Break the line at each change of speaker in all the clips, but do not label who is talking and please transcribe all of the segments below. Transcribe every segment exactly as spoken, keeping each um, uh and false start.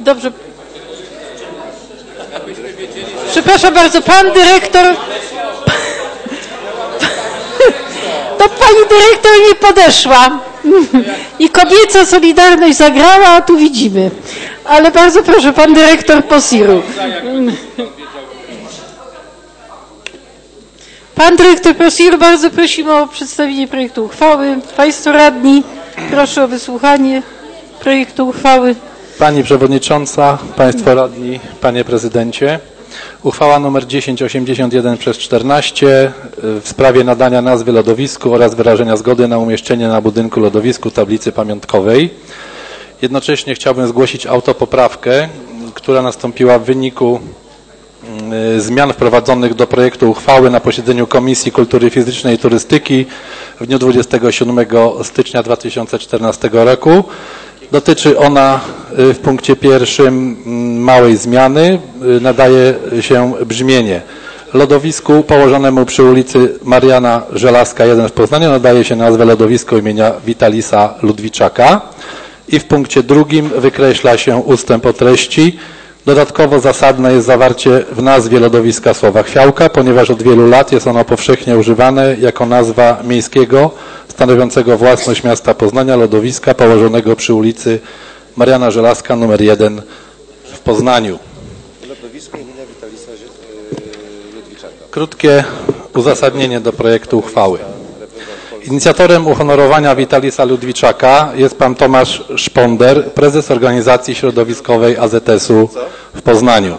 Dobrze. Przepraszam bardzo, pan dyrektor... To pani dyrektor nie podeszła. I kobieca Solidarność zagrała, a tu widzimy. Ale bardzo proszę, pan dyrektor Posiru. Pan dyrektor Posiru, bardzo prosimy o przedstawienie projektu uchwały. Państwo radni, proszę o wysłuchanie projektu uchwały.
Pani Przewodnicząca, Państwo Radni, Panie Prezydencie. Uchwała nr tysiąc osiemdziesiąt jeden przez czternaście w sprawie nadania nazwy lodowisku oraz wyrażenia zgody na umieszczenie na budynku lodowisku tablicy pamiątkowej. Jednocześnie chciałbym zgłosić autopoprawkę, która nastąpiła w wyniku zmian wprowadzonych do projektu uchwały na posiedzeniu Komisji Kultury Fizycznej i Turystyki w dniu dwudziestego siódmego stycznia dwa tysiące czternastego roku. Dotyczy ona w punkcie pierwszym małej zmiany. Nadaje się brzmienie: lodowisku położonemu przy ulicy Mariana Żelazka jeden w Poznaniu nadaje się nazwę lodowisko imienia Witalisa Ludwiczaka. I w punkcie drugim wykreśla się ustęp o treści: dodatkowo zasadne jest zawarcie w nazwie lodowiska słowa chwiałka, ponieważ od wielu lat jest ono powszechnie używane jako nazwa miejskiego stanowiącego własność miasta Poznania lodowiska położonego przy ulicy Mariana Żelazka numer jeden w Poznaniu.
Lodowisko imienia Witalisa Ludwiczaka.
Krótkie uzasadnienie do projektu uchwały. Inicjatorem uhonorowania Witalisa Ludwiczaka jest pan Tomasz Szponder, prezes organizacji środowiskowej A Z S u w Poznaniu.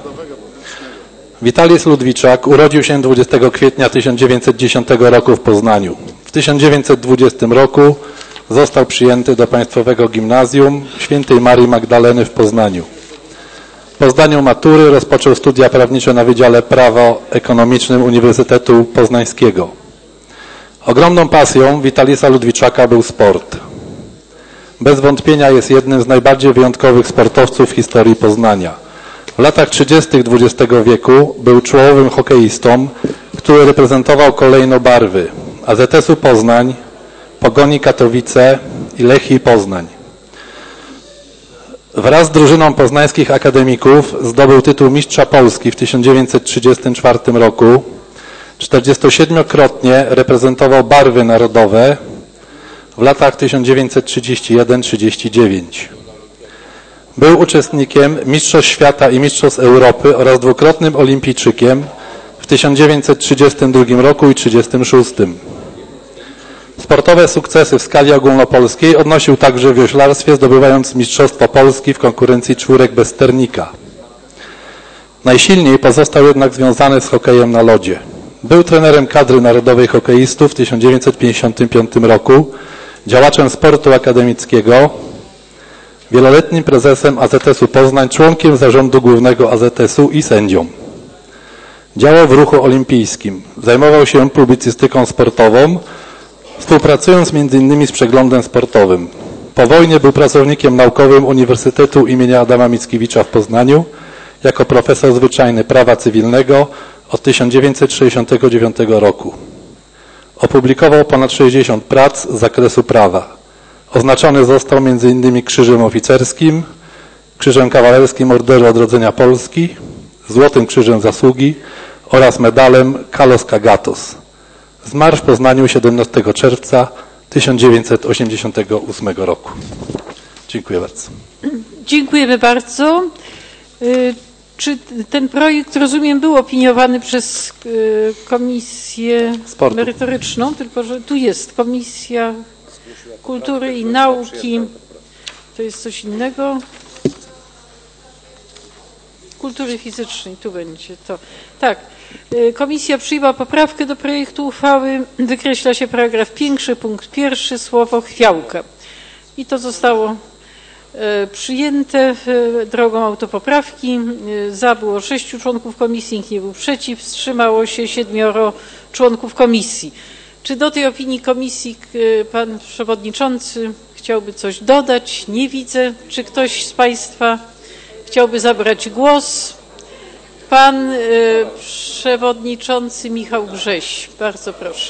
Witalis Ludwiczak urodził się dwudziestego kwietnia tysiąc dziewięćset dziesiątego roku w Poznaniu. W tysiąc dziewięćset dwudziestym roku został przyjęty do Państwowego Gimnazjum Świętej Marii Magdaleny w Poznaniu. Po zdaniu matury rozpoczął studia prawnicze na Wydziale Prawo Ekonomicznym Uniwersytetu Poznańskiego. Ogromną pasją Witalisa Ludwiczaka był sport. Bez wątpienia jest jednym z najbardziej wyjątkowych sportowców w historii Poznania. W latach trzydziestych dwudziestego wieku był czołowym hokeistą, który reprezentował kolejno barwy A Z S u Poznań, Pogoni Katowice i Lechii Poznań. Wraz z drużyną poznańskich akademików zdobył tytuł mistrza Polski w tysiąc dziewięćset trzydziestym czwartym roku. czterdziestosiedmiokrotnie reprezentował barwy narodowe w latach tysiąc dziewięćset trzydziesty pierwszy do trzydziestego dziewiątego. Był uczestnikiem Mistrzostw Świata i Mistrzostw Europy oraz dwukrotnym olimpijczykiem w tysiąc dziewięćset trzydziestym drugim roku i trzydziestym szóstym. Sportowe sukcesy w skali ogólnopolskiej odnosił także w wioślarstwie, zdobywając Mistrzostwo Polski w konkurencji czwórek bez sternika. Najsilniej pozostał jednak związany z hokejem na lodzie. Był trenerem kadry narodowej hokeistów w tysiąc dziewięćset pięćdziesiątym piątym roku, działaczem sportu akademickiego, wieloletnim prezesem A Z S u Poznań, członkiem zarządu głównego A Z S u i sędzią. Działał w ruchu olimpijskim. Zajmował się publicystyką sportową, współpracując między innymi z Przeglądem Sportowym. Po wojnie był pracownikiem naukowym Uniwersytetu imienia Adama Mickiewicza w Poznaniu jako profesor zwyczajny prawa cywilnego od tysiąc dziewięćset sześćdziesiątego dziewiątego roku. Opublikował ponad sześćdziesiąt prac z zakresu prawa. Oznaczony został między innymi Krzyżem Oficerskim, Krzyżem Kawalerskim Orderu Odrodzenia Polski, Złotym Krzyżem Zasługi oraz medalem Kalos Kagatos. Zmarł w Poznaniu siedemnastego czerwca tysiąc dziewięćset osiemdziesiątego ósmego roku. Dziękuję bardzo.
Dziękujemy bardzo. Czy ten projekt, rozumiem, był opiniowany przez Komisję
Sportu.
Merytoryczną, tylko że tu jest Komisja Kultury i Nauki. To jest coś innego. Kultury Fizycznej, tu będzie to. Tak. Komisja przyjęła poprawkę do projektu uchwały. Wykreśla się paragraf pierwszy, punkt pierwszy, słowo chwiałka. I to zostało przyjęte drogą autopoprawki. Za było sześciu członków komisji, nikt nie był przeciw, wstrzymało się siedmioro członków komisji. Czy do tej opinii komisji pan przewodniczący chciałby coś dodać? Nie widzę. Czy ktoś z państwa chciałby zabrać głos? Pan przewodniczący Michał Grześ. Bardzo proszę.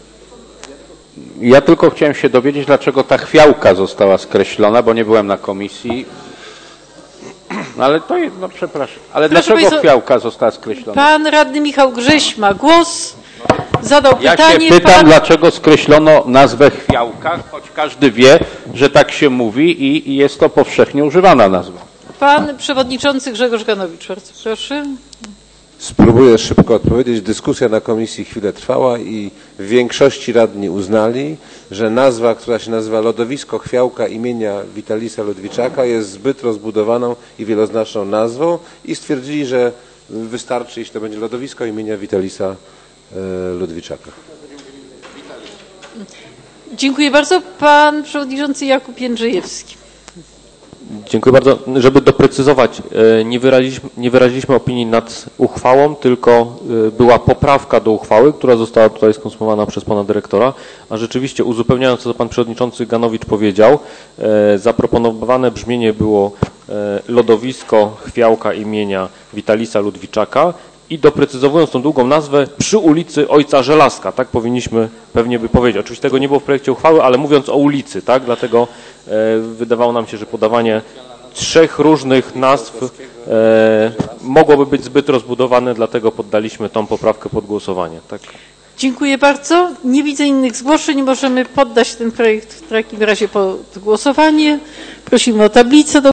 Ja tylko chciałem się dowiedzieć, dlaczego ta chwiałka została skreślona, bo nie byłem na komisji. No ale to jest, no przepraszam. Ale
Proszę
dlaczego
państwa,
Chwiałka została skreślona?
Pan radny Michał Grześ ma głos. Zadał
Ja
pytanie.
się pytam,
pan...
dlaczego skreślono nazwę Chwiałka, choć każdy wie, że tak się mówi i, i jest to powszechnie używana nazwa.
Pan przewodniczący Grzegorz Ganowicz, bardzo proszę.
Spróbuję szybko odpowiedzieć. Dyskusja na komisji chwilę trwała i w większości radni uznali, że nazwa, która się nazywa Lodowisko Chwiałka imienia Witalisa Ludwiczaka jest zbyt rozbudowaną i wieloznaczną nazwą i stwierdzili, że wystarczy, jeśli to będzie Lodowisko imienia Witalisa Ludwiczaka.
Dziękuję bardzo. Pan przewodniczący Jakub Jędrzejewski.
Dziękuję bardzo. Żeby doprecyzować, nie wyraziliśmy, nie wyraziliśmy opinii nad uchwałą, tylko była poprawka do uchwały, która została tutaj skonsumowana przez pana dyrektora, a rzeczywiście uzupełniając to, co pan przewodniczący Ganowicz powiedział, zaproponowane brzmienie było Lodowisko Chwiałka imienia Witalisa Ludwiczaka i doprecyzowując tą długą nazwę przy ulicy Ojca Żelazka, tak powinniśmy pewnie by powiedzieć. Oczywiście tego nie było w projekcie uchwały, ale mówiąc o ulicy, tak, dlatego e, wydawało nam się, że podawanie trzech różnych nazw e, mogłoby być zbyt rozbudowane, dlatego poddaliśmy tą poprawkę pod głosowanie. Tak.
Dziękuję bardzo. Nie widzę innych zgłoszeń. Możemy poddać ten projekt w takim razie pod głosowanie. Prosimy o tablicę do